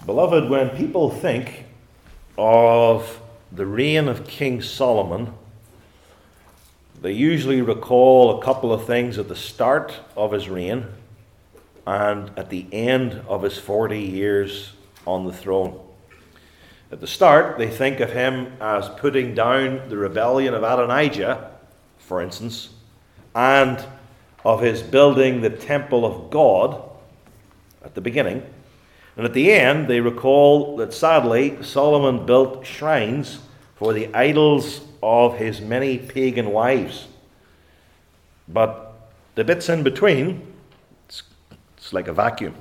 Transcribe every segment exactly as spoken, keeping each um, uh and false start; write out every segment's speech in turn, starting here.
Beloved, when people think of the reign of King Solomon, they usually recall a couple of things at the start of his reign and at the end of his forty years on the throne. At the start, they think of him as putting down the rebellion of Adonijah, for instance, and of his building the temple of God at the beginning. And at the end, they recall that sadly, Solomon built shrines for the idols of his many pagan wives. But the bits in between, it's, it's like a vacuum.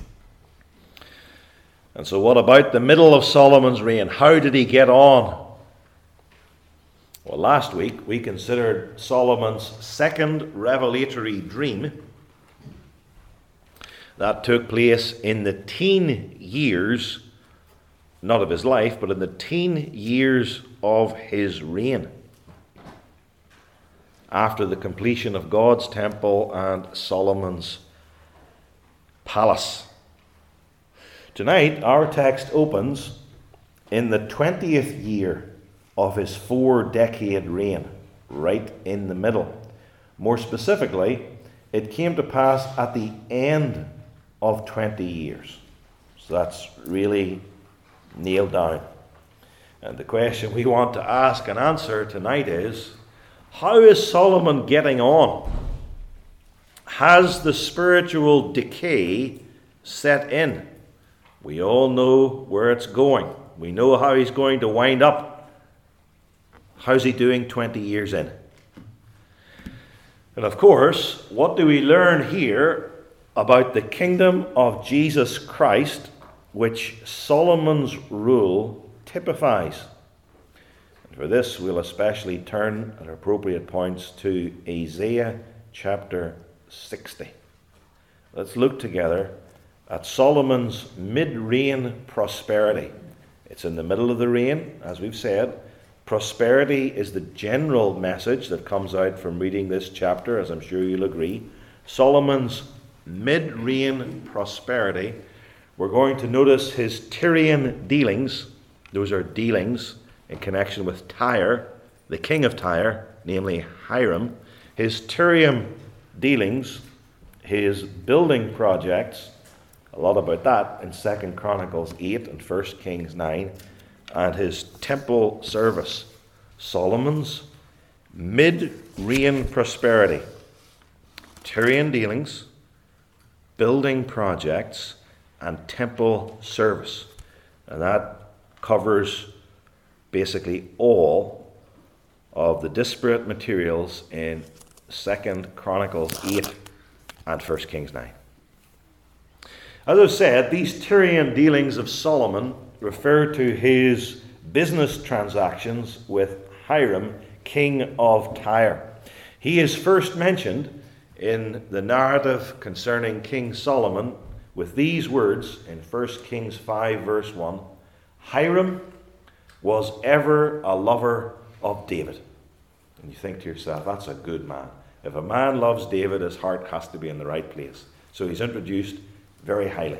And so what about the middle of Solomon's reign? How did he get on? Well, last week we considered Solomon's second revelatory dream that took place in the teen years, not of his life, but in the teen years of his reign, after the completion of God's temple and Solomon's palace. Tonight, our text opens in the twentieth year of his four-decade reign, right in the middle. More specifically, it came to pass at the end of twenty years. So that's really nailed down. And the question we want to ask and answer tonight is, how is Solomon getting on? Has the spiritual decay set in? We all know where it's going. We know how he's going to wind up. How's he doing twenty years in? And of course, what do we learn here about the kingdom of Jesus Christ, which Solomon's rule typifies? And for this, we'll especially turn at appropriate points to Isaiah chapter sixty. Let's look together at Solomon's mid-reign prosperity. It's in the middle of the reign, as we've said. Prosperity is the general message that comes out from reading this chapter, as I'm sure you'll agree. Solomon's mid-reign prosperity. We're going to notice his Tyrian dealings. Those are dealings in connection with Tyre, the king of Tyre, namely Hiram. His Tyrian dealings, his building projects, a lot about that in Second Chronicles eight and First Kings nine, and his temple service. Solomon's mid-reign prosperity, Tyrian dealings, building projects, and temple service. And that covers basically all of the disparate materials in Second Chronicles eight and First Kings nine. As I've said, these Tyrian dealings of Solomon refer to his business transactions with Hiram, king of Tyre. He is first mentioned in the narrative concerning King Solomon with these words in First Kings five verse one, Hiram was ever a lover of David. And you think to yourself, that's a good man. If a man loves David, his heart has to be in the right place. So he's introduced very highly.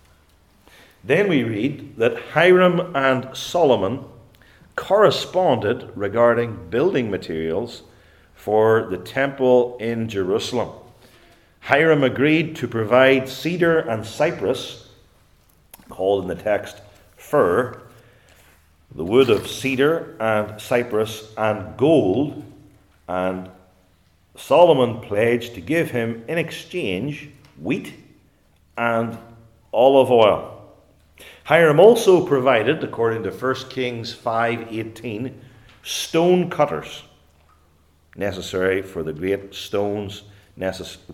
Then we read that Hiram and Solomon corresponded regarding building materials for the temple in Jerusalem. Hiram agreed to provide cedar and cypress, called in the text fir, the wood of cedar and cypress, and gold, and Solomon pledged to give him in exchange wheat and olive oil. Hiram also provided, according to First Kings five eighteen, stone cutters necessary for the great stones necessary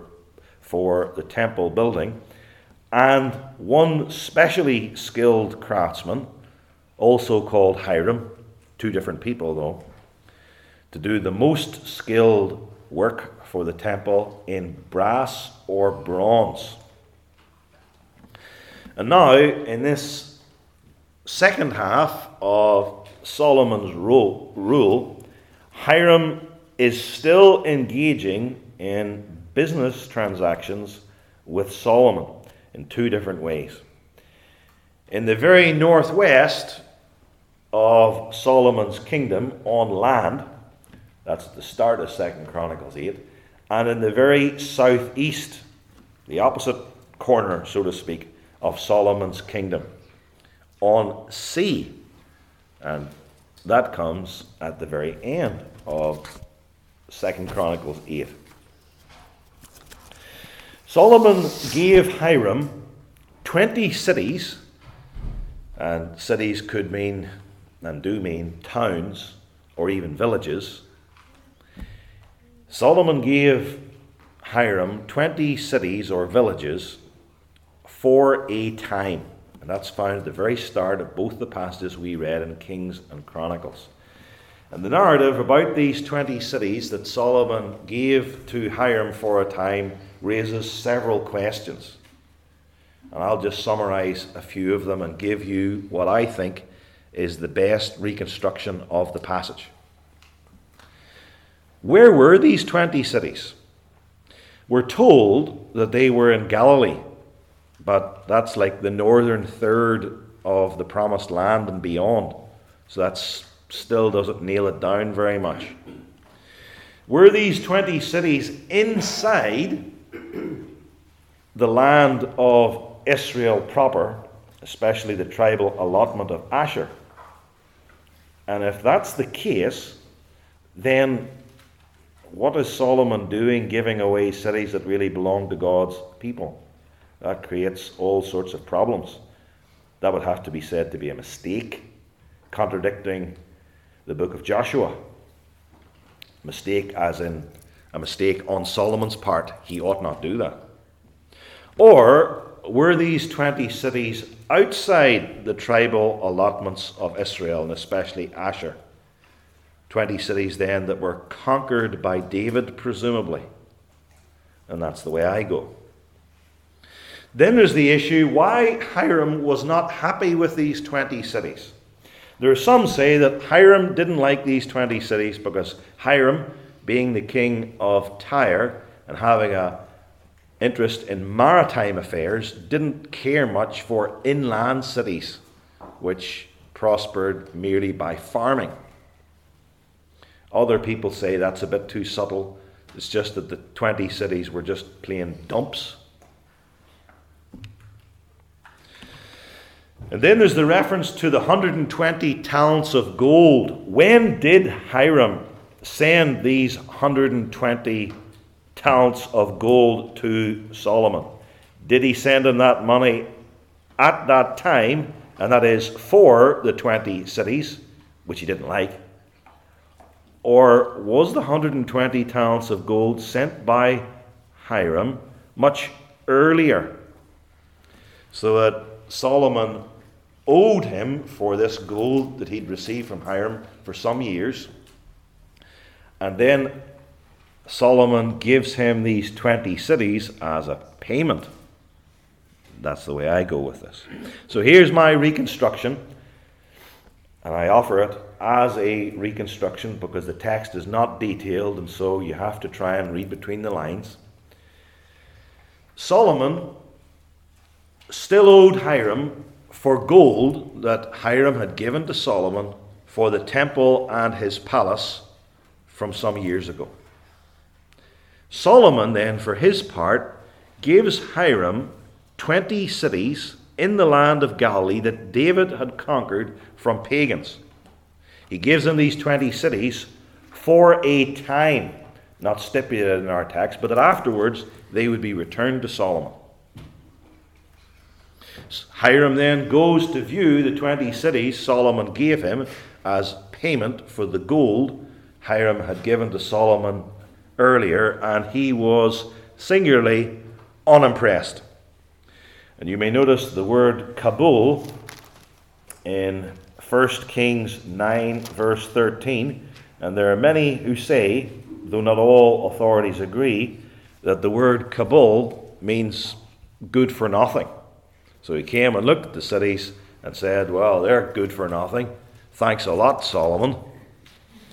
for the temple building, and one specially skilled craftsman, also called Hiram, two different people though, to do the most skilled work for the temple in brass or bronze. And now, in this second half of Solomon's rule, Hiram is still engaging in business transactions with Solomon in two different ways. In the very northwest of Solomon's kingdom on land, that's at the start of Second Chronicles eight, and in the very southeast, the opposite corner, so to speak, of Solomon's kingdom, on sea. And that comes at the very end of Second Chronicles eight. Solomon gave Hiram twenty cities, and cities could mean, and do mean, towns or even villages. Solomon gave Hiram twenty cities or villages for a time. And that's found at the very start of both the passages we read in Kings and Chronicles. And the narrative about these twenty cities that Solomon gave to Hiram for a time raises several questions. And I'll just summarize a few of them and give you what I think is the best reconstruction of the passage. Where were these twenty cities? We're told that they were in Galilee, but that's like the northern third of the promised land and beyond. So that still doesn't nail it down very much. Were these twenty cities inside the land of Israel proper, especially the tribal allotment of Asher? And if that's the case, then what is Solomon doing giving away cities that really belong to God's people? That creates all sorts of problems. That would have to be said to be a mistake, contradicting the book of Joshua. Mistake as in a mistake on Solomon's part. He ought not do that. Or were these twenty cities outside the tribal allotments of Israel, and especially Asher? twenty cities then that were conquered by David, presumably. And that's the way I go. Then there's the issue why Hiram was not happy with these twenty cities. There are some say that Hiram didn't like these twenty cities because Hiram, being the king of Tyre and having an interest in maritime affairs, didn't care much for inland cities, which prospered merely by farming. Other people say that's a bit too subtle. It's just that the twenty cities were just plain dumps. And then there's the reference to the one hundred twenty talents of gold. When did Hiram send these one hundred twenty talents of gold to Solomon? Did he send him that money at that time, and that is for the twenty cities, which he didn't like? Or was the one hundred twenty talents of gold sent by Hiram much earlier, so that Solomon owed him for this gold that he'd received from Hiram for some years, and then Solomon gives him these twenty cities as a payment? That's the way I go with this. So here's my reconstruction, and I offer it as a reconstruction because the text is not detailed, and so you have to try and read between the lines. Solomon still owed Hiram for gold that Hiram had given to Solomon for the temple and his palace from some years ago. Solomon then, for his part, gives Hiram twenty cities in the land of Galilee that David had conquered from pagans. He gives him these twenty cities for a time, not stipulated in our text, but that afterwards they would be returned to Solomon. Hiram then goes to view the twenty cities Solomon gave him as payment for the gold Hiram had given to Solomon earlier, and he was singularly unimpressed. And you may notice the word Kabul in First Kings nine, verse thirteen, and there are many who say, though not all authorities agree, that the word Kabul means good for nothing. So he came and looked at the cities and said, well, they're good for nothing. Thanks a lot, Solomon.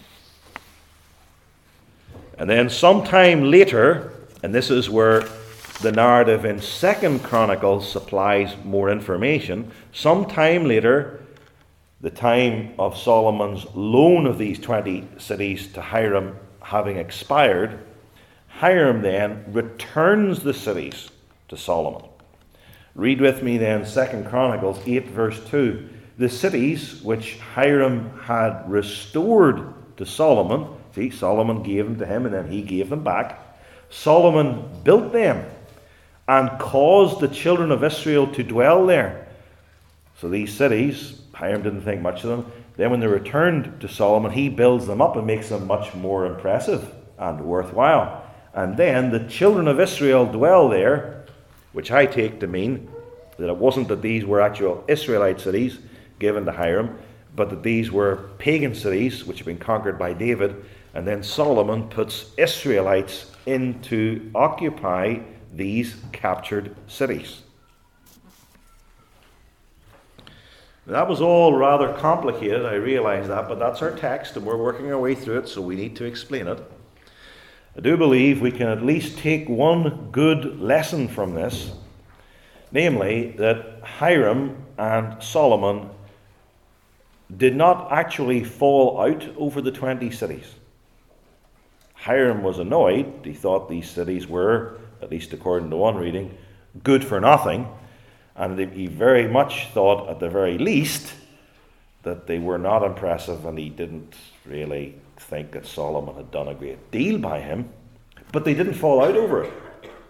And then sometime later, and this is where the narrative in Second Chronicles supplies more information. Some time later, the time of Solomon's loan of these twenty cities to Hiram having expired, Hiram then returns the cities to Solomon. Read with me then Second Chronicles eight verse two. The cities which Hiram had restored to Solomon, see, Solomon gave them to him and then he gave them back. Solomon built them and caused the children of Israel to dwell there. So these cities, Hiram didn't think much of them. Then when they returned to Solomon, he builds them up and makes them much more impressive and worthwhile. And then the children of Israel dwell there, which I take to mean that it wasn't that these were actual Israelite cities given to Hiram, but that these were pagan cities which had been conquered by David, and then Solomon puts Israelites in to occupy these captured cities. That was all rather complicated, I realize that, but that's our text and we're working our way through it, so we need to explain it. I do believe we can at least take one good lesson from this, namely that Hiram and Solomon did not actually fall out over the twenty cities. Hiram was annoyed. He thought these cities were, at least according to one reading, good for nothing. And he very much thought, at the very least, that they were not impressive, and he didn't really think that Solomon had done a great deal by him. But they didn't fall out over it.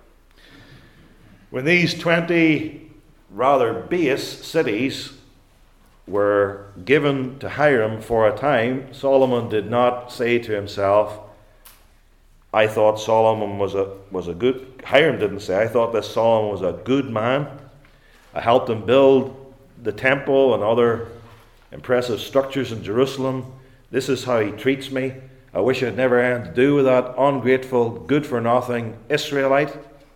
When these twenty rather base cities were given to Hiram for a time, Solomon did not say to himself, I thought Solomon was a was a good, Hiram didn't say, I thought that Solomon was a good man. I helped him build the temple and other impressive structures in Jerusalem. This is how he treats me. I wish I'd never had to do with that ungrateful, good-for-nothing Israelite.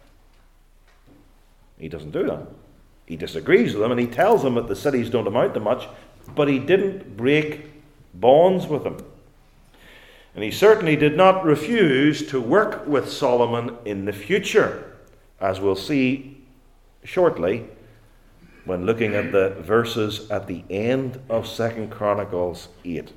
He doesn't do that. He disagrees with them, and he tells them that the cities don't amount to much, but he didn't break bonds with them. And he certainly did not refuse to work with Solomon in the future, as we'll see shortly when looking at the verses at the end of Second Chronicles eight.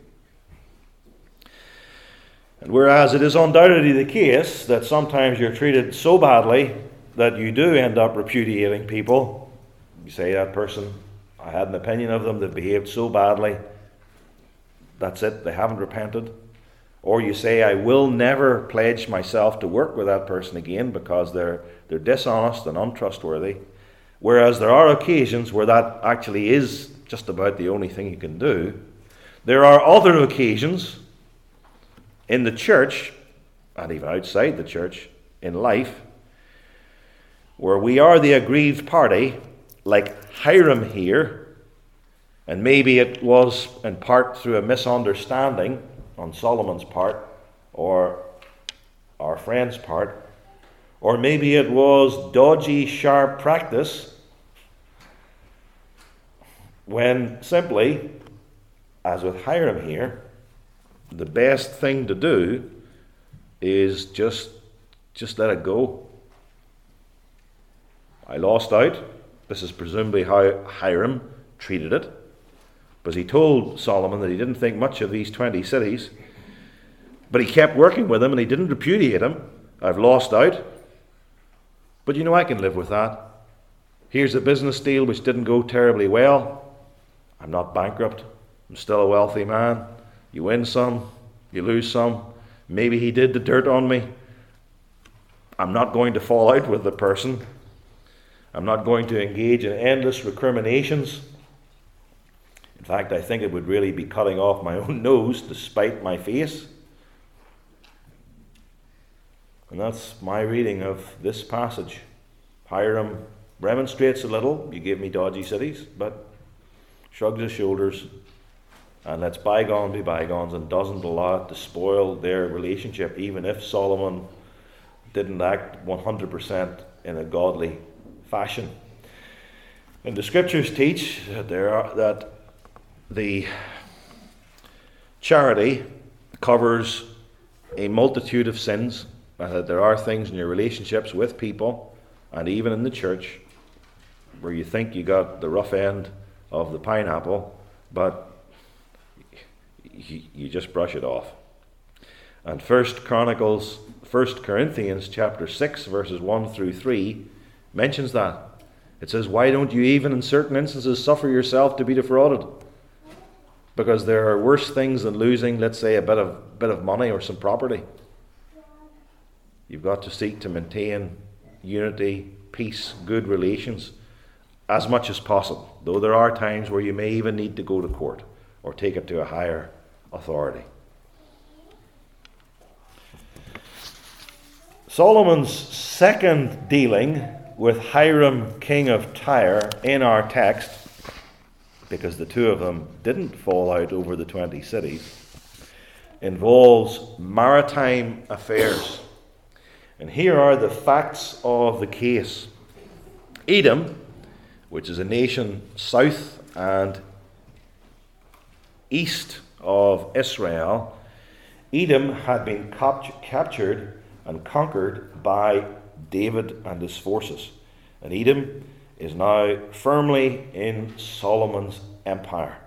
And whereas it is undoubtedly the case that sometimes you're treated so badly that you do end up repudiating people, you say that person, I had an opinion of them, they've behaved so badly, that's it, they haven't repented. Or you say, I will never pledge myself to work with that person again because they're they're dishonest and untrustworthy. Whereas there are occasions where that actually is just about the only thing you can do. There are other occasions in the church, and even outside the church, in life, where we are the aggrieved party, like Hiram here, and maybe it was in part through a misunderstanding on Solomon's part, or our friend's part, or maybe it was dodgy, sharp practice, when simply, as with Hiram here, the best thing to do is just, just let it go. I lost out. This is presumably how Hiram treated it. Because he told Solomon that he didn't think much of these twenty cities. But he kept working with him and he didn't repudiate him. I've lost out. But you know, I can live with that. Here's a business deal which didn't go terribly well. I'm not bankrupt. I'm still a wealthy man. You win some, you lose some. Maybe he did the dirt on me. I'm not going to fall out with the person. I'm not going to engage in endless recriminations. In fact, I think it would really be cutting off my own nose to spite my face. And that's my reading of this passage. Hiram remonstrates a little. You gave me dodgy cities, but shrugs his shoulders and lets bygone be bygones and doesn't allow it to spoil their relationship, even if Solomon didn't act one hundred percent in a godly fashion. And the scriptures teach that there are that the charity covers a multitude of sins, and that there are things in your relationships with people and even in the church, where you think you got the rough end of the pineapple, but you, you just brush it off. And First Chronicles, First Corinthians chapter six, verses one through three, mentions that. It says, why don't you even in certain instances suffer yourself to be defrauded? Because there are worse things than losing, let's say, a bit of bit of money or some property. You've got to seek to maintain unity, peace, good relations as much as possible, though there are times where you may even need to go to court or take it to a higher authority. Solomon's second dealing with Hiram, king of Tyre, in our text, because the two of them didn't fall out over the twenty cities, involves maritime affairs. And here are the facts of the case. Edom, which is a nation south and east of Israel, Edom had been cap- captured and conquered by David and his forces. And Edom is now firmly in Solomon's empire.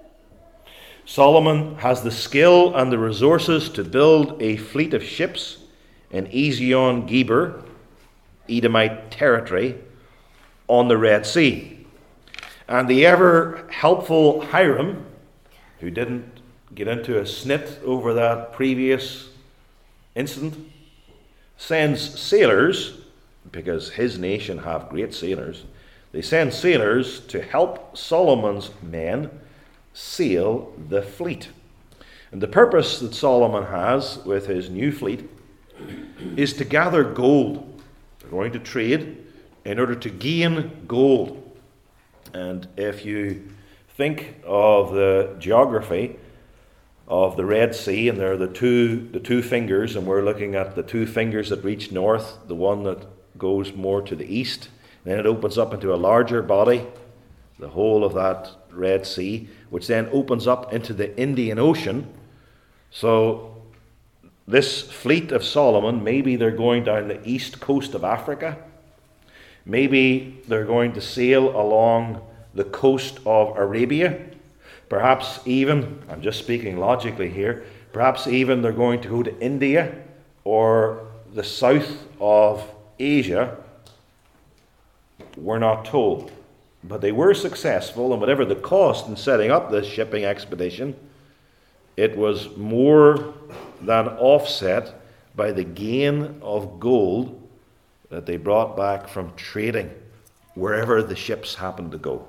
Solomon has the skill and the resources to build a fleet of ships in Ezion Geber, Edomite territory, on the Red Sea. And the ever helpful Hiram, who didn't get into a snit over that previous incident, sends sailors, because his nation have great sailors, they send sailors to help Solomon's men sail the fleet. And the purpose that Solomon has with his new fleet is to gather gold. They're going to trade in order to gain gold. And if you think of the geography of the Red Sea, and there are the two the two fingers, and we're looking at the two fingers that reach north, the one that goes more to the east, then it opens up into a larger body, the whole of that Red Sea, which then opens up into the Indian Ocean. So this fleet of Solomon, maybe they're going down the east coast of Africa, maybe they're going to sail along the coast of Arabia, perhaps even, I'm just speaking logically here, perhaps even they're going to go to India or the south of Asia. We're not told. But they were successful, and whatever the cost in setting up this shipping expedition, it was more than offset by the gain of gold that they brought back from trading wherever the ships happened to go.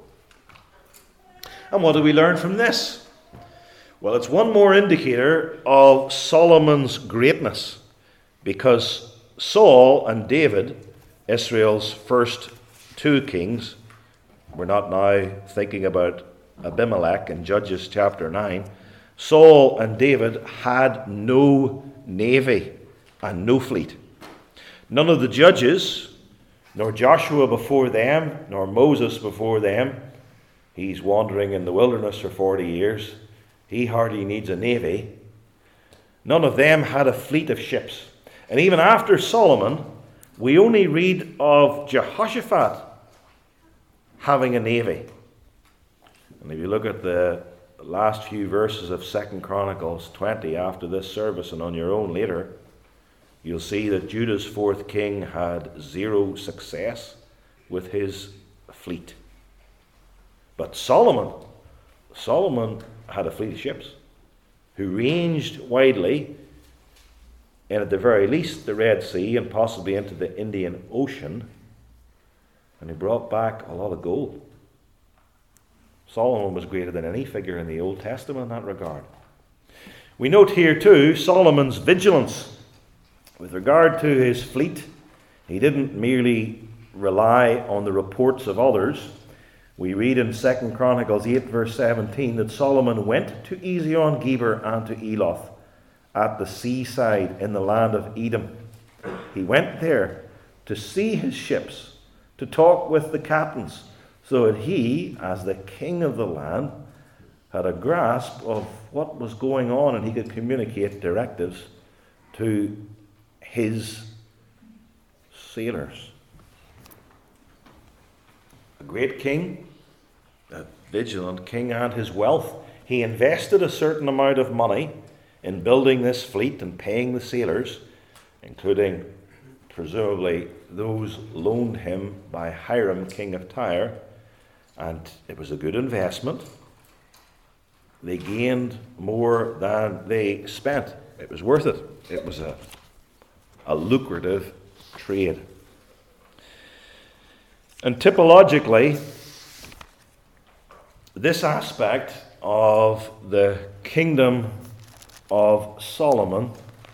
And what do we learn from this? Well, it's one more indicator of Solomon's greatness, because Saul and David, Israel's first two kings, we're not now thinking about Abimelech in Judges chapter nine, Saul and David had no navy and no fleet. None of the judges, nor Joshua before them, nor Moses before them, he's wandering in the wilderness for forty years, he hardly needs a navy. None of them had a fleet of ships. And even after Solomon, we only read of Jehoshaphat having a navy. And if you look at the last few verses of Second Chronicles twenty after this service and on your own later, you'll see that Judah's fourth king had zero success with his fleet. But Solomon, Solomon had a fleet of ships who ranged widely in, at the very least, the Red Sea and possibly into the Indian Ocean. And he brought back a lot of gold. Solomon was greater than any figure in the Old Testament in that regard. We note here too Solomon's vigilance. With regard to his fleet, he didn't merely rely on the reports of others. We read in Second Chronicles eight verse seventeen that Solomon went to Ezion Geber and to Eloth at the seaside in the land of Edom. He went there to see his ships, to talk with the captains, so that he, as the king of the land, had a grasp of what was going on and he could communicate directives to his sailors. great king, a vigilant king, and his wealth. He invested a certain amount of money in building this fleet and paying the sailors, including presumably those loaned him by Hiram, king of Tyre, and it was a good investment. They gained more than they spent. It was worth it. It was a, a lucrative trade. And typologically, this aspect of the kingdom of Solomon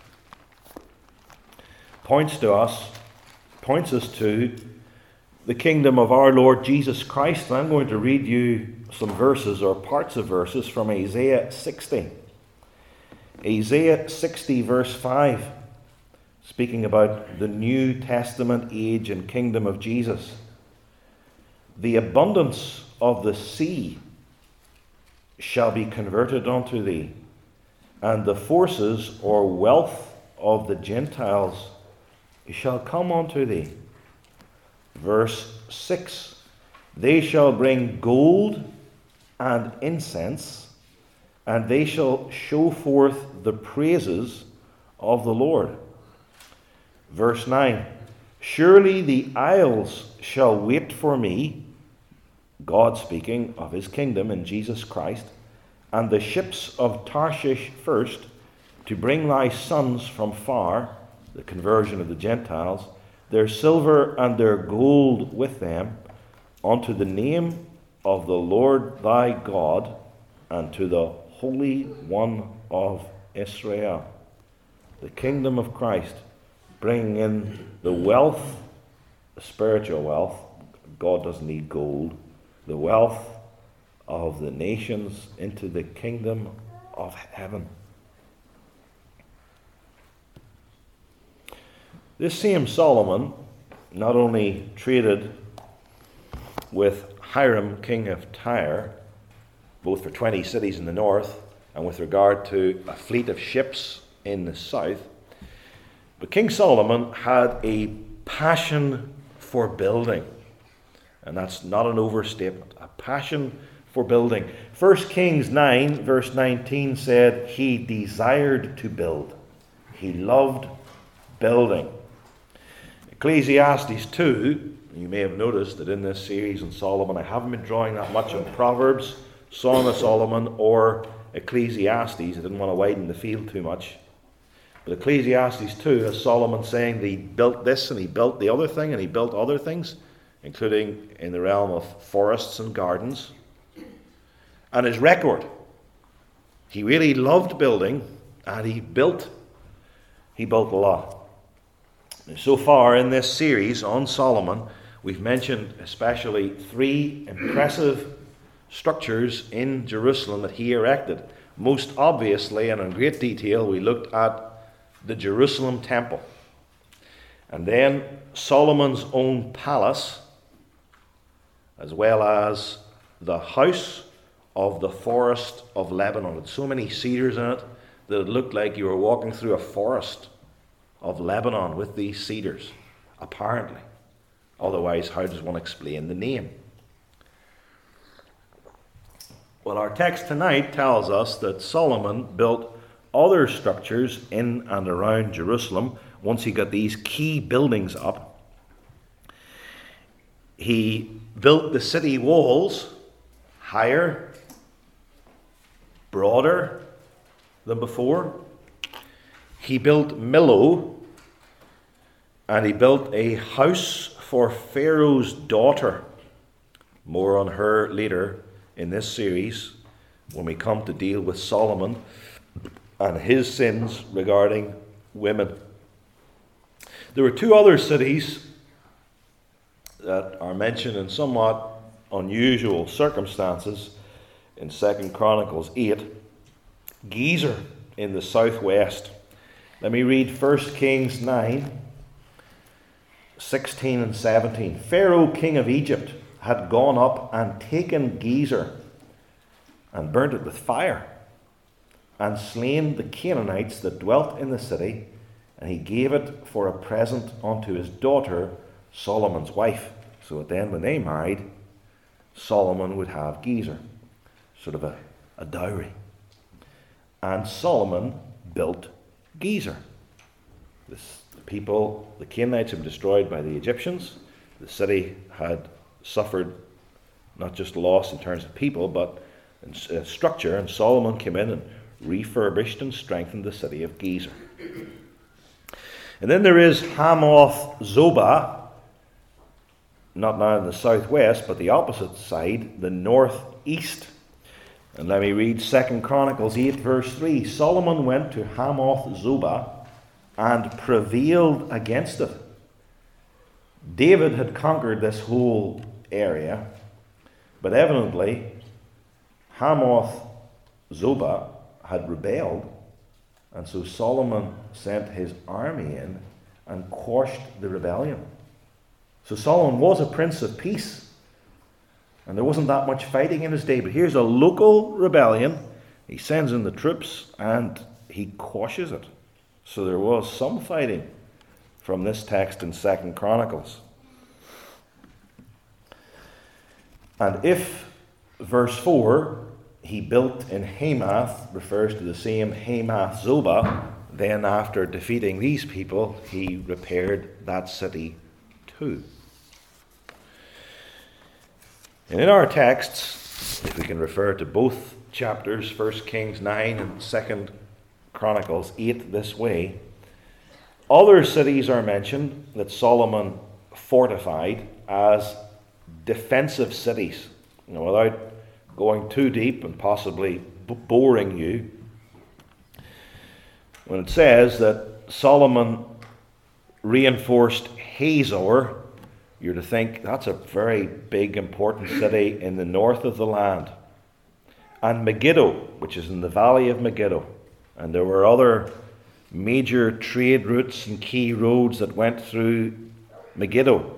points to us, points us to the kingdom of our Lord Jesus Christ. And I'm going to read you some verses or parts of verses from Isaiah sixty. Isaiah sixty verse five, speaking about the New Testament age and kingdom of Jesus. The abundance of the sea shall be converted unto thee, and the forces or wealth of the Gentiles shall come unto thee. Verse six, they shall bring gold and incense, and they shall show forth the praises of the Lord. Verse nine, surely the isles shall wait for me, God speaking of his kingdom in Jesus Christ, and the ships of Tarshish first, to bring thy sons from far, the conversion of the Gentiles, their silver and their gold with them, unto the name of the Lord thy God, and to the Holy One of Israel. The kingdom of Christ, bringing in the wealth, the spiritual wealth. God doesn't need gold. The wealth of the nations into the kingdom of heaven. This same Solomon not only traded with Hiram, king of Tyre, both for twenty cities in the north and with regard to a fleet of ships in the south, but King Solomon had a passion for building. And that's not an overstatement. A passion for building. First Kings nine, verse nineteen said, he desired to build. He loved building. Ecclesiastes two, you may have noticed that in this series on Solomon, I haven't been drawing that much on Proverbs, Song of Solomon, or Ecclesiastes. I didn't want to widen the field too much. But Ecclesiastes two has Solomon saying that he built this and he built the other thing and he built other things, including in the realm of forests and gardens. And his record, he really loved building, and he built, he built a lot. And so far in this series on Solomon, we've mentioned especially three impressive structures in Jerusalem that he erected. Most obviously, and in great detail, we looked at the Jerusalem temple. And then Solomon's own palace, as well as the house of the forest of Lebanon. It had so many cedars in it that it looked like you were walking through a forest of Lebanon with these cedars, apparently. Otherwise, how does one explain the name? Well, our text tonight tells us that Solomon built other structures in and around Jerusalem once he got these key buildings up. He built the city walls higher, broader than before. He built Millo, and he built a house for Pharaoh's daughter. More on her later in this series when we come to deal with Solomon and his sins regarding women. There were two other cities that are mentioned in somewhat unusual circumstances in Second Chronicles eight. Gezer in the southwest. Let me read First Kings nine, sixteen and seventeen. Pharaoh, king of Egypt, had gone up and taken Gezer and burnt it with fire, and slain the Canaanites that dwelt in the city, and he gave it for a present unto his daughter, Solomon's wife. So then when they married, Solomon would have Gezer, sort of a, a dowry. And Solomon built Gezer. This, the people, the Canaanites, had been destroyed by the Egyptians. The city had suffered not just loss in terms of people, but in uh, structure. And Solomon came in and refurbished and strengthened the city of Gezer. And then there is Hamath Zobah, not now in the southwest, but the opposite side, the northeast. And let me read Second Chronicles eight, verse three. Solomon went to Hamath Zobah and prevailed against it. David had conquered this whole area, but evidently Hamath Zobah had rebelled, and so Solomon sent his army in and quashed the rebellion. So Solomon was a prince of peace, and there wasn't that much fighting in his day, but here's a local rebellion. He sends in the troops and he quashes it. So there was some fighting from this text in Second Chronicles. And if verse four, he built in Hamath, refers to the same Hamath Zobah, then after defeating these people, he repaired that city too. And in our texts, if we can refer to both chapters, First Kings nine and Second Chronicles eight this way, other cities are mentioned that Solomon fortified as defensive cities. You know, without going too deep and possibly b- boring you, when it says that Solomon reinforced Hazor, you're to think that's a very big, important city in the north of the land. And Megiddo, which is in the valley of Megiddo. And there were other major trade routes and key roads that went through Megiddo.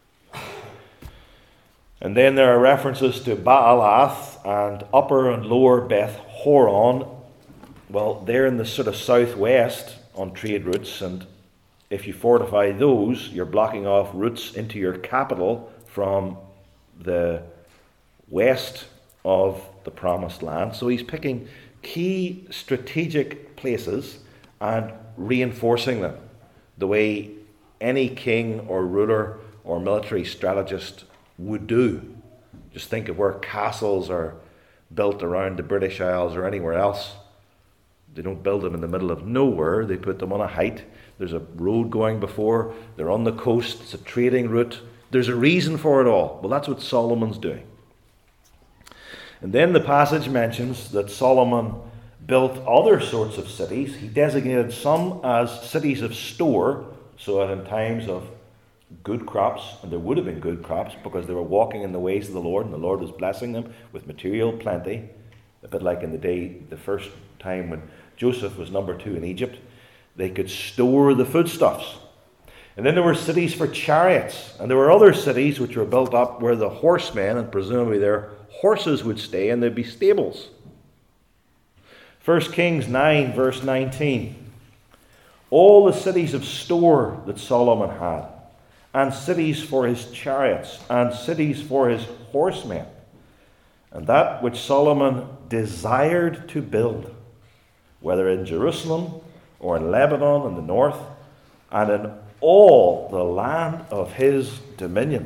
And then there are references to Baalath and Upper and Lower Beth Horon. Well, they're in the sort of southwest on trade routes, and if you fortify those, you're blocking off routes into your capital from the west of the Promised Land. So he's picking key strategic places and reinforcing them the way any king or ruler or military strategist would do. Just think of where castles are built around the British Isles or anywhere else. They don't build them in the middle of nowhere. They put them on a height. There's a road going before. They're on the coast. It's a trading route. There's a reason for it all. Well, that's what Solomon's doing. And then the passage mentions that Solomon built other sorts of cities. He designated some as cities of store, so that in times of good crops, and there would have been good crops because they were walking in the ways of the Lord, and the Lord was blessing them with material plenty, a bit like in the day, the first time when Joseph was number two in Egypt, they could store the foodstuffs. And then there were cities for chariots, and there were other cities which were built up where the horsemen, and presumably their horses, would stay, and there'd be stables. First Kings nine, verse nineteen. All the cities of store that Solomon had, and cities for his chariots, and cities for his horsemen, and that which Solomon desired to build, whether in Jerusalem or in Lebanon in the north, and in all the land of his dominion.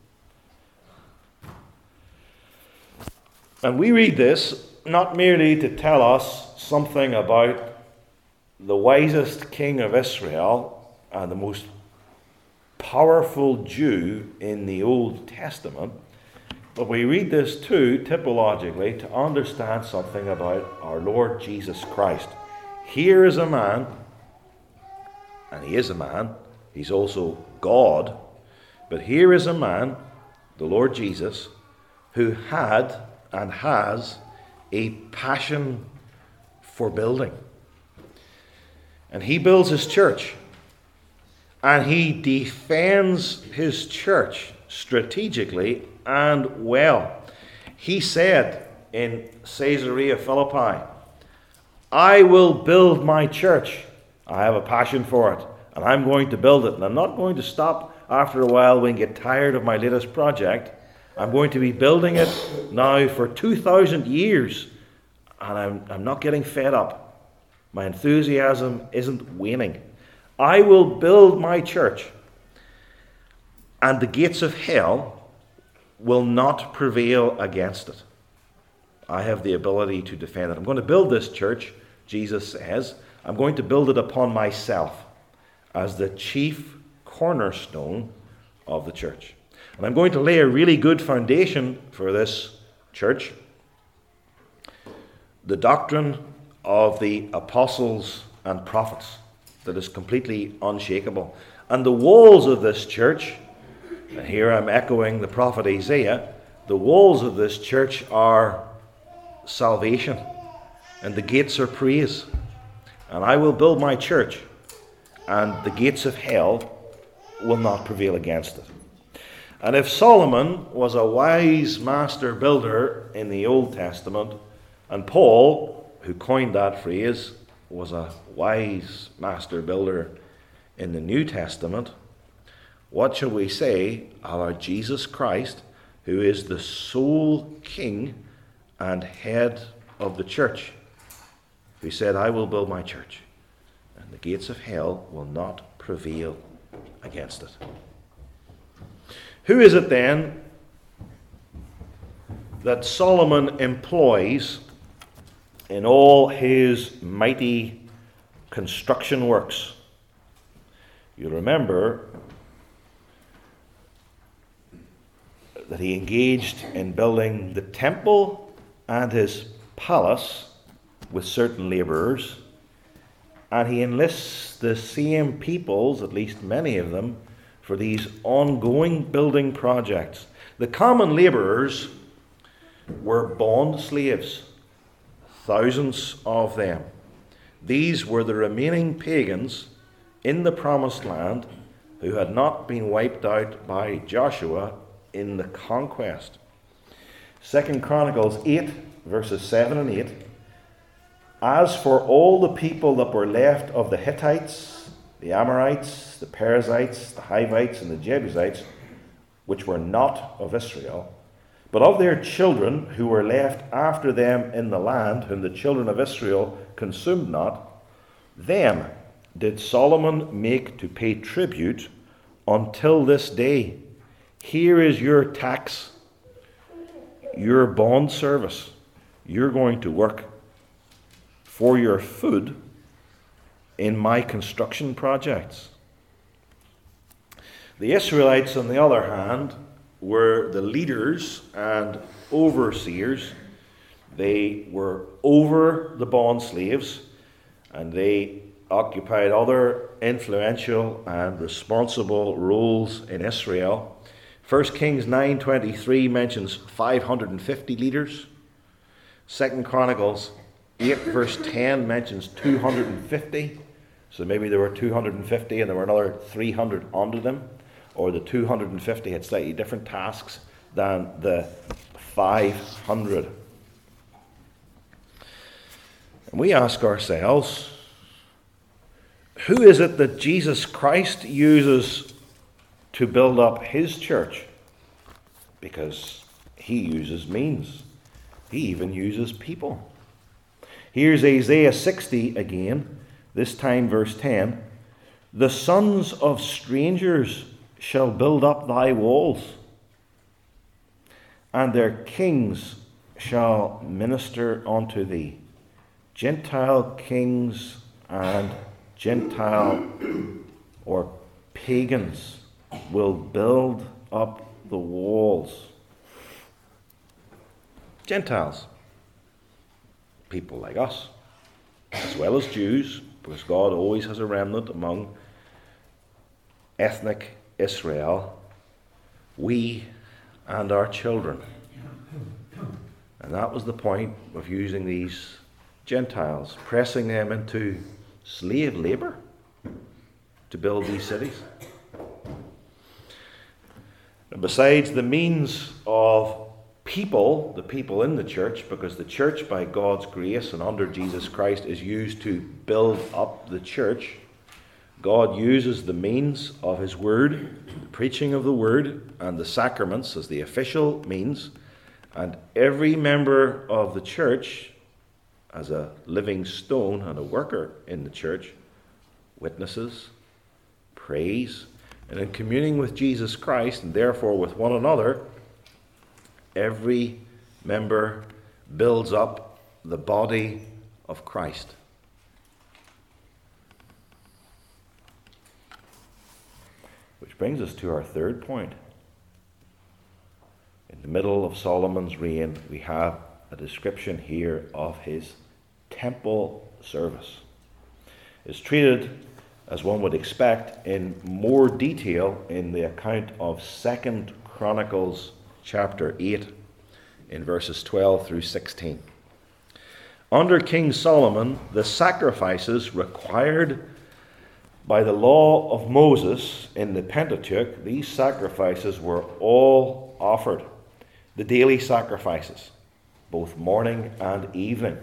And we read this not merely to tell us something about the wisest king of Israel and the most powerful Jew in the Old Testament, but we read this too, typologically, to understand something about our Lord Jesus Christ. Here is a man, and he is a man, he's also God, but here is a man, the Lord Jesus, who had and has a passion for building. And he builds his church, and he defends his church strategically and well. He said in Caesarea Philippi, I will build my church. I have a passion for it, and I'm going to build it. And I'm not going to stop after a while when I get tired of my latest project. I'm going to be building it now for two thousand years, and I'm, I'm not getting fed up. My enthusiasm isn't waning. I will build my church, and the gates of hell will not prevail against it. I have the ability to defend it. I'm going to build this church, Jesus says. I'm going to build it upon myself as the chief cornerstone of the church. And I'm going to lay a really good foundation for this church. The doctrine of the apostles and prophets that is completely unshakable. And the walls of this church, and here I'm echoing the prophet Isaiah, the walls of this church are salvation, and the gates are praise. And I will build my church, and the gates of hell will not prevail against it. And if Solomon was a wise master builder in the Old Testament, and Paul, who coined that phrase, was a wise master builder in the New Testament, what shall we say about Jesus Christ, who is the sole King and head of the church, who said, I will build my church, and the gates of hell will not prevail against it. Who is it then that Solomon employs in all his mighty construction works? You remember that he engaged in building the temple and his palace with certain laborers, and he enlists the same peoples, at least many of them, for these ongoing building projects. The common laborers were bond slaves, thousands of them. These were the remaining pagans in the promised land who had not been wiped out by Joshua in the conquest. Second Chronicles eight, verses seven and eight. As for all the people that were left of the Hittites, the Amorites, the Perizzites, the Hivites, and the Jebusites, which were not of Israel, but of their children who were left after them in the land, whom the children of Israel consumed not, them did Solomon make to pay tribute until this day. Here is your tax, your bond service. You're going to work for your food in my construction projects. The Israelites, on the other hand, were the leaders and overseers. They were over the bond slaves, and they occupied other influential and responsible roles in Israel. First Kings nine twenty-three mentions five hundred fifty leaders. Second Chronicles eight verse ten mentions two hundred fifty. So maybe there were two hundred fifty and there were another three hundred under them. Or the two hundred fifty had slightly different tasks than the five hundred. And we ask ourselves, who is it that Jesus Christ uses to build up his church? Because he uses means. He even uses people. Here's Isaiah sixty again, this time verse ten. The sons of strangers shall build up thy walls, and their kings shall minister unto thee. Gentile kings and Gentile or pagans will build up the walls. Gentiles, people like us, as well as Jews, because God always has a remnant among ethnic Israel, we and our children. And that was the point of using these Gentiles, pressing them into slave labor to build these cities. And besides the means of people, the people in the church, because the church by God's grace and under Jesus Christ is used to build up the church, God uses the means of his word, the preaching of the word, and the sacraments as the official means, and every member of the church, as a living stone and a worker in the church, witnesses, prays, and in communing with Jesus Christ, and therefore with one another, every member builds up the body of Christ. Which brings us to our third point. In the middle of Solomon's reign, we have a description here of his temple service. It's treated, as one would expect, in more detail in the account of Second Chronicles chapter eight, in verses twelve through sixteen. Under King Solomon, the sacrifices required by the law of Moses in the Pentateuch, these sacrifices were all offered. The daily sacrifices, both morning and evening.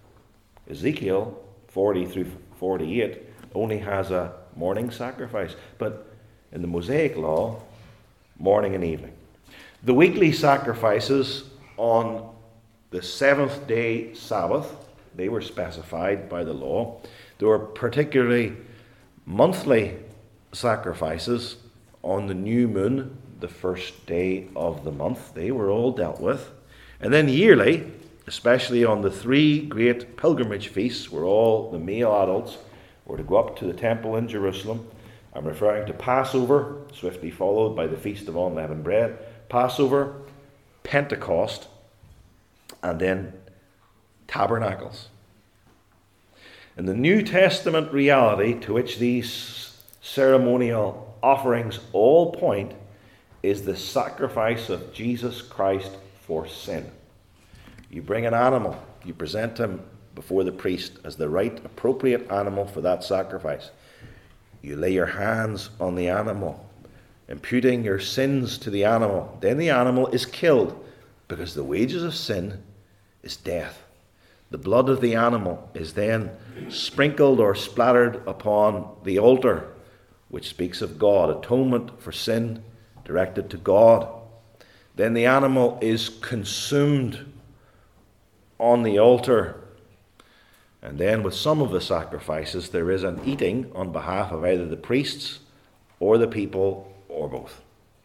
Ezekiel forty through forty-eight only has a morning sacrifice, but in the Mosaic law, morning and evening. The weekly sacrifices on the seventh day Sabbath, they were specified by the law. There were particularly monthly sacrifices on the new moon, the first day of the month. They were all dealt with. And then yearly, especially on the three great pilgrimage feasts, where all the male adults were to go up to the temple in Jerusalem. I'm referring to Passover, swiftly followed by the Feast of Unleavened Bread, Passover, Pentecost, and then Tabernacles. And the New Testament reality to which these ceremonial offerings all point is the sacrifice of Jesus Christ for sin. You bring an animal, you present him before the priest as the right appropriate animal for that sacrifice. You lay your hands on the animal, imputing your sins to the animal. Then the animal is killed, because the wages of sin is death. The blood of the animal is then sprinkled or splattered upon the altar, which speaks of God, atonement for sin directed to God. Then the animal is consumed on the altar. And then with some of the sacrifices, there is an eating on behalf of either the priests or the people, or both.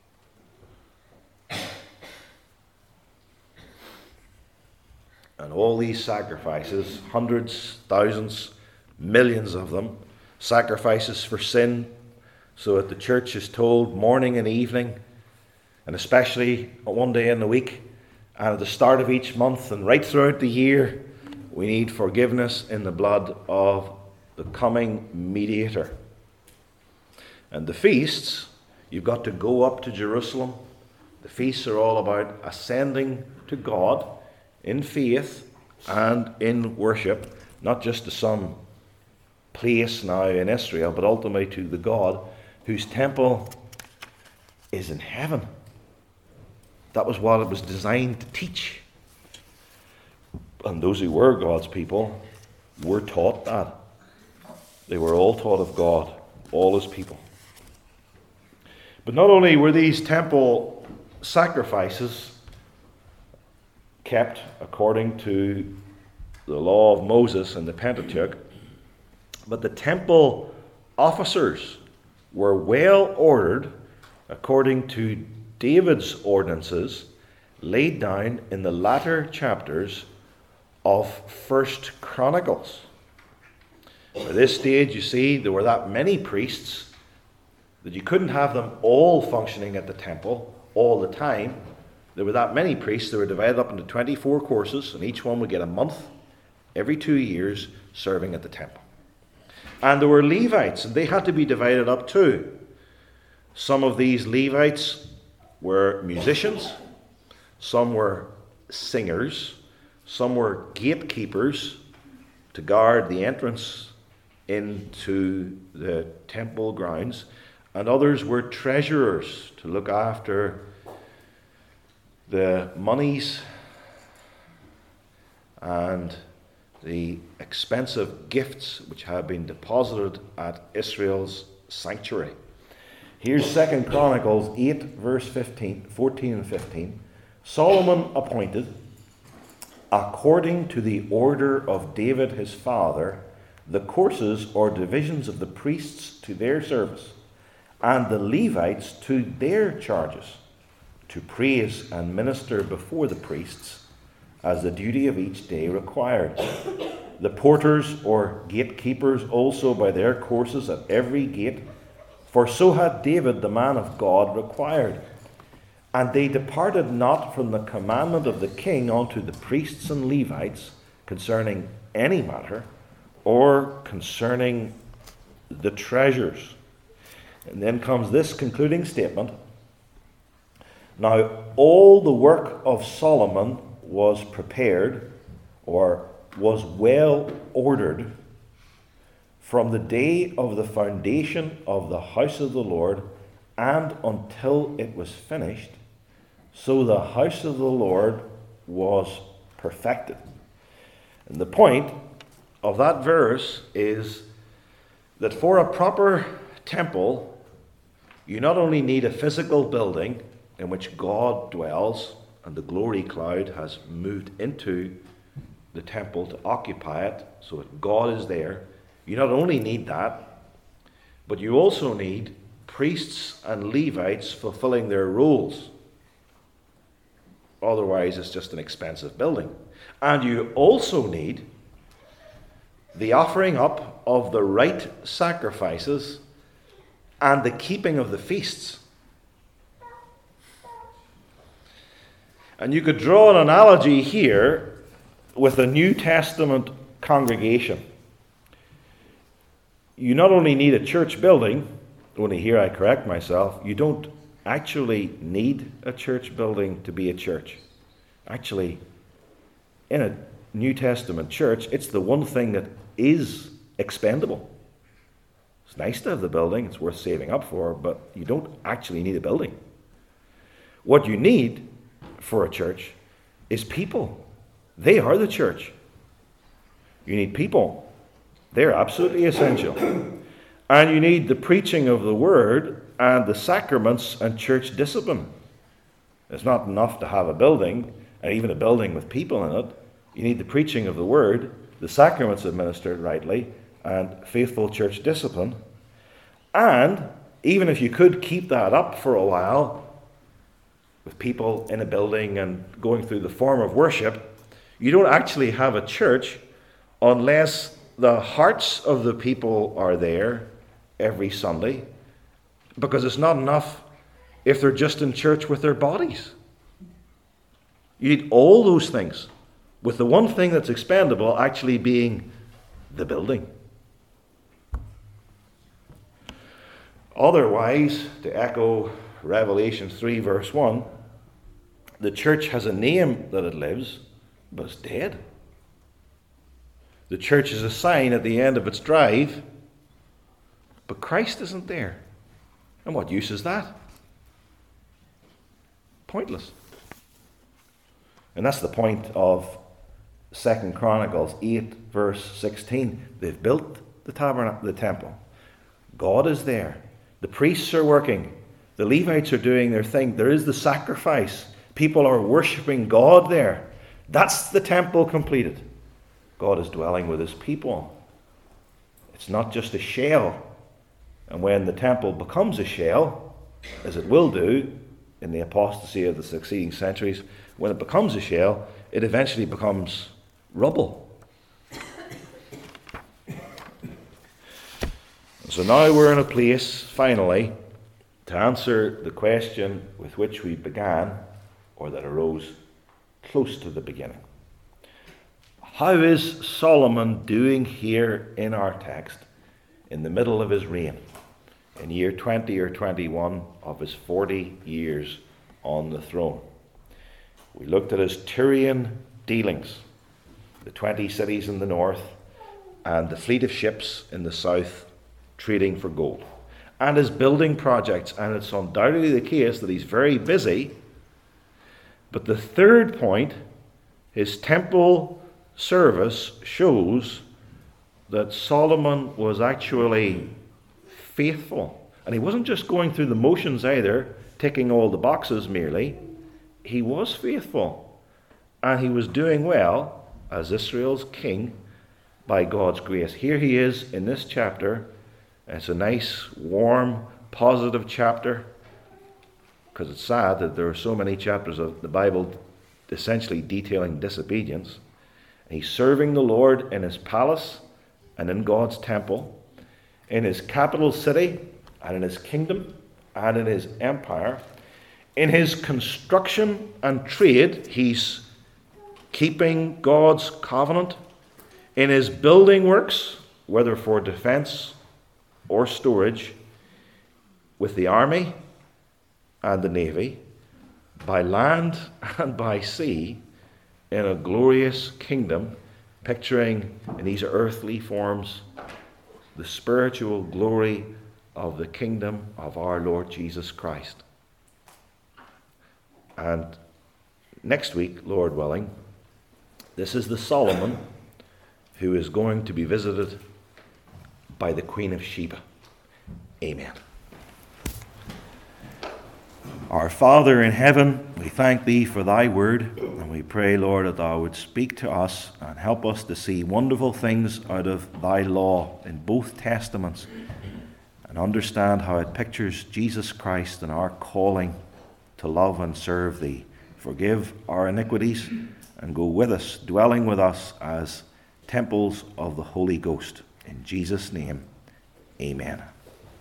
And all these sacrifices, hundreds, thousands, millions of them, sacrifices for sin, so that the church is told morning and evening, and especially one day in the week, and at the start of each month, and right throughout the year, we need forgiveness in the blood of the coming mediator. And the feasts, you've got to go up to Jerusalem. The feasts are all about ascending to God in faith and in worship, not just to some place now in Israel, but ultimately to the God whose temple is in heaven. That was what it was designed to teach. And those who were God's people were taught that. They were all taught of God, all his people. But not only were these temple sacrifices kept according to the law of Moses and the Pentateuch, but the temple officers were well ordered according to David's ordinances laid down in the latter chapters of First Chronicles. At this stage, you see, there were that many priests that you couldn't have them all functioning at the temple all the time. There were that many priests. They were divided up into twenty-four courses, and each one would get a month every two years serving at the temple. And there were Levites, and they had to be divided up too. Some of these Levites were musicians, some were singers, some were gatekeepers to guard the entrance into the temple grounds, and others were treasurers to look after the monies and the expensive gifts which have been deposited at Israel's sanctuary. Here's Second Chronicles eight, verse fifteen, fourteen and fifteen. Solomon appointed, according to the order of David his father, the courses or divisions of the priests to their service, and the Levites to their charges, to praise and minister before the priests, as the duty of each day required. The porters or gatekeepers also by their courses at every gate, for so had David the man of God required. And they departed not from the commandment of the king unto the priests and Levites concerning any matter, or concerning the treasures. And then comes this concluding statement. Now all the work of Solomon was prepared, or was well ordered, from the day of the foundation of the house of the Lord and until it was finished, so the house of the Lord was perfected. And the point of that verse is that for a proper temple, you not only need a physical building in which God dwells, and the glory cloud has moved into the temple to occupy it, so that God is there. You not only need that, but you also need priests and Levites fulfilling their roles. Otherwise, it's just an expensive building. And you also need the offering up of the right sacrifices and the keeping of the feasts. And you could draw an analogy here with a New Testament congregation. You not only need a church building, only here I correct myself, you don't actually need a church building to be a church. Actually, in a New Testament church, it's the one thing that is expendable. It's nice to have the building, it's worth saving up for, but you don't actually need a building. What you need for a church is people. They are the church. You need people. They're absolutely essential. And you need the preaching of the word and the sacraments and church discipline. It's not enough to have a building, and even a building with people in it. You need the preaching of the word, the sacraments administered rightly, and faithful church discipline. And even if you could keep that up for a while, with people in a building and going through the form of worship, you don't actually have a church unless the hearts of the people are there every Sunday, because it's not enough if they're just in church with their bodies. You need all those things, with the one thing that's expendable actually being the building. Otherwise, to echo Revelation three verse one, the church has a name that it lives, but it's dead. The church is a sign at the end of its drive, but Christ isn't there. And what use is that? Pointless. And that's the point of Second Chronicles eight verse sixteen. They've built the tabernacle, the temple. God is there. The priests are working. The Levites are doing their thing. There is the sacrifice. People are worshipping God there. That's the temple completed. God is dwelling with his people. It's not just a shell. And when the temple becomes a shell, as it will do in the apostasy of the succeeding centuries, when it becomes a shell, it eventually becomes rubble. So now we're in a place, finally, to answer the question with which we began, or that arose close to the beginning. How is Solomon doing here in our text in the middle of his reign, in year twenty or twenty-one of his forty years on the throne? We looked at his Tyrian dealings, the twenty cities in the north, and the fleet of ships in the south trading for gold, and his building projects, and it's undoubtedly the case that he's very busy. But the third point, his temple service shows that Solomon was actually faithful. And he wasn't just going through the motions either, ticking all the boxes merely. He was faithful. And he was doing well as Israel's king by God's grace. Here he is in this chapter. It's a nice, warm, positive chapter, because it's sad that there are so many chapters of the Bible essentially detailing disobedience. He's serving the Lord in his palace and in God's temple, in his capital city and in his kingdom and in his empire. In his construction and trade, he's keeping God's covenant. In his building works, whether for defense or storage, with the army and the navy, by land and by sea, in a glorious kingdom, picturing in these earthly forms the spiritual glory of the kingdom of our Lord Jesus Christ. And next week, Lord willing, this is the Solomon who is going to be visited by the Queen of Sheba. Amen. Our Father in heaven, we thank thee for thy word, and we pray, Lord, that thou would speak to us and help us to see wonderful things out of thy law in both testaments, and understand how it pictures Jesus Christ and our calling to love and serve thee. Forgive our iniquities and go with us, dwelling with us as temples of the Holy Ghost. In Jesus' name, amen.